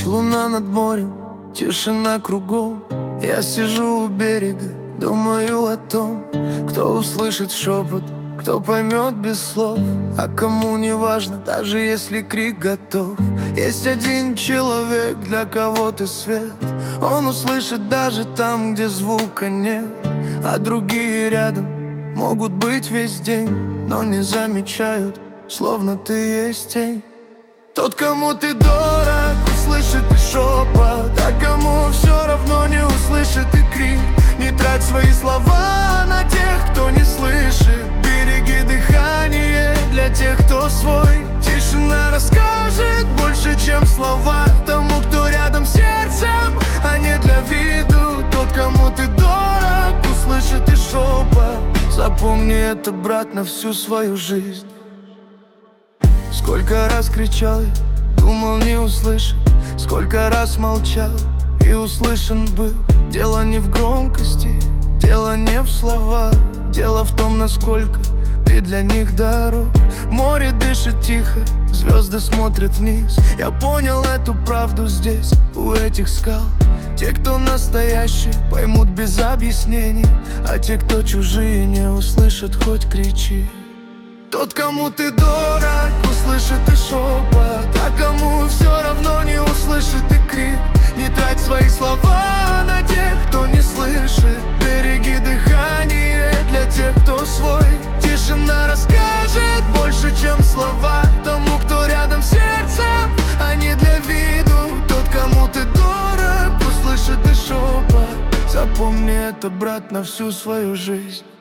Ночь, луна над морем, тишина кругом. Я сижу у берега, думаю о том, кто услышит шепот, кто поймет без слов. А кому не важно, даже если крик готов. Есть один человек, для кого ты свет. Он услышит даже там, где звука нет. А другие рядом могут быть весь день, но не замечают, словно ты есть тень. Тот, кому ты дорог, услышит и шепот, а кому все равно не услышит и крик. Не трать свои слова на тех, кто не слышит. Береги дыхание для тех, кто свой. Тишина расскажет больше, чем слова, тому, кто рядом сердцем, а не для виду. Тот, кому ты дорог, услышит и шепот. Запомни это, брат, на всю свою жизнь. Сколько раз кричал я, думал не услышать. Сколько раз молчал и услышан был. Дело не в громкости, дело не в словах. Дело в том, насколько ты для них дорог. Море дышит тихо, звезды смотрят вниз. Я понял эту правду здесь, у этих скал. Те, кто настоящие, поймут без объяснений, а те, кто чужие, не услышат, хоть кричи. Тот, кому ты дорог, услышит и шепот, а кому все равно не услышит и крик. Не трать свои слова на тех, кто не слышит. Береги дыхание для тех, кто свой. Тишина расскажет больше, чем слова, тому, кто рядом сердцем, а не для виду. Тот, кому ты дорог, услышит и шепот. Запомни это, брат, на всю свою жизнь.